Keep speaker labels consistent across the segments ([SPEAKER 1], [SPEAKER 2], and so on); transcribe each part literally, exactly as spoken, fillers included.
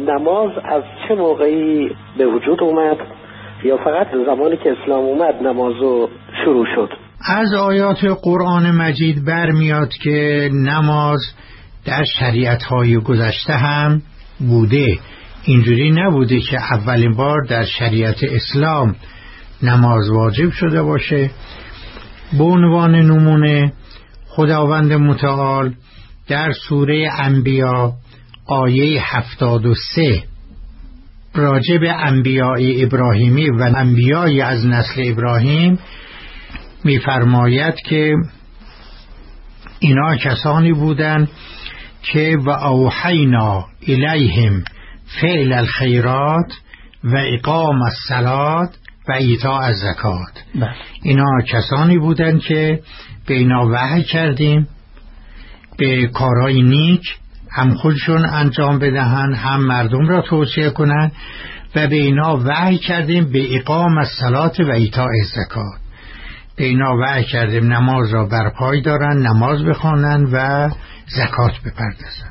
[SPEAKER 1] نماز از چه موقعی به وجود اومد یا فقط زمانی که اسلام اومد نمازو شروع شد؟
[SPEAKER 2] از آیات قرآن مجید برمیاد که نماز در شریعت‌های گذشته هم بوده. اینجوری نبوده که اولین بار در شریعت اسلام نماز واجب شده باشه. به عنوان نمونه خداوند متعال در سوره انبیا آیه هفتاد و سه راجع به انبیاء ابراهیمی و انبیای از نسل ابراهیم می‌فرماید که اینا کسانی بودند که و اوحینا الیهم فعل الخیرات و اقام الصلاة و ایتاء الزکات. اینا کسانی بودند که به اینا وحی کردیم به کارهای نیک هم خودشون انجام بدهن هم مردم را توصیه کنن و به اینا وحی کردیم به اقام الصلاة و ایتاء الزکات. به اینا وحی کردیم نماز را برپای دارن، نماز بخوانن و زکات بپردازن.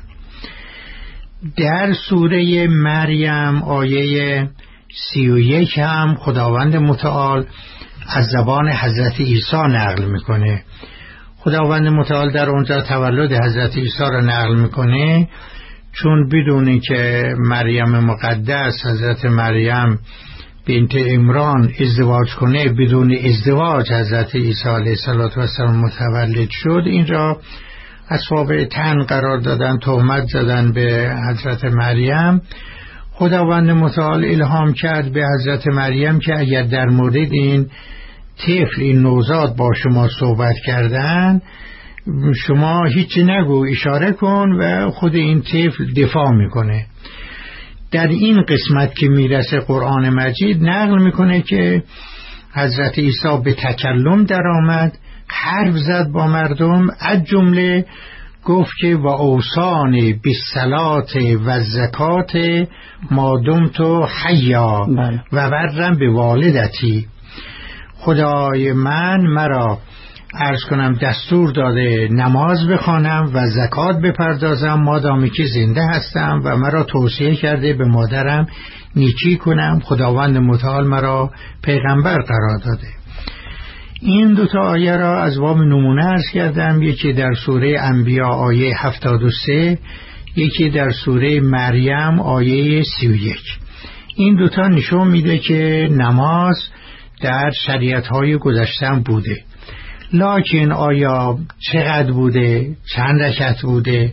[SPEAKER 2] در سوره مریم آیه سی و یک هم خداوند متعال از زبان حضرت عیسی نقل میکنه. خداوند متعال در اونجا تولد حضرت عیسی را نقل میکنه، چون بدونی که مریم مقدس حضرت مریم بنت عمران ازدواج کنه، بدون ازدواج حضرت عیسی علیه السلام متولد شد. این را اصحاب تن قرار دادن، تهمت زدن به حضرت مریم. خداوند متعال الهام کرد به حضرت مریم که اگر در مورد این طفل، این نوزاد با شما صحبت کردن، شما هیچی نگو، اشاره کن و خود این طفل دفاع میکنه. در این قسمت که میرسه قرآن مجید نقل میکنه که حضرت عیسی به تکلم در آمد، حرف زد با مردم، از جمله گفت که و اوصانی بالصلاة و الزکات ما دمت حیا و برم به والدتی. خدای من مرا عرض کنم دستور داده نماز بخوانم و زکات بپردازم مادامی که زنده هستم و مرا توصیه کرده به مادرم نیکی کنم. خداوند متعال مرا پیغمبر قرار داده. این دوتا آیه را از باب نمونه عرض کردم، یکی در سوره انبیا آیه هفتاد و سه، یکی در سوره مریم آیه سی و یک. این دوتا نشون میده که نماز در شریعت‌های گذشته بوده. لکن آیا چقدر بوده، چند رکعت بوده،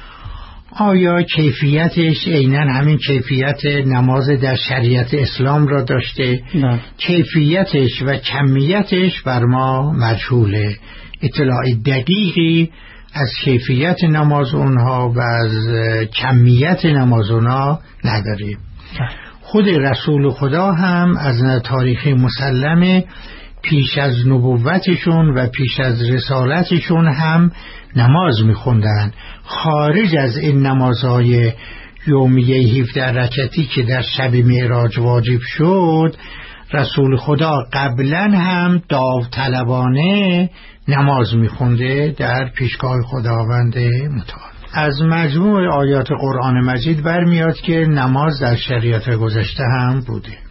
[SPEAKER 2] آیا کیفیتش عیناً همین کیفیت نماز در شریعت اسلام را داشته؟ نه. کیفیتش و کمیتش بر ما مجهوله. اطلاع دقیقی از کیفیت نماز اونها و از کمیت نماز اونها نداریم. خود رسول خدا هم از تاریخ مسلمه پیش از نبوتشون و پیش از رسالتشون هم نماز میخوندن. خارج از این نمازهای یومیه هفده رکعتی که در شب معراج واجب شد، رسول خدا قبلا هم داوطلبانه نماز میخونده در پیشگاه خداوند متعال. از مجموع آیات قرآن مجید برمیاد که نماز در شریعت گذشته هم بوده.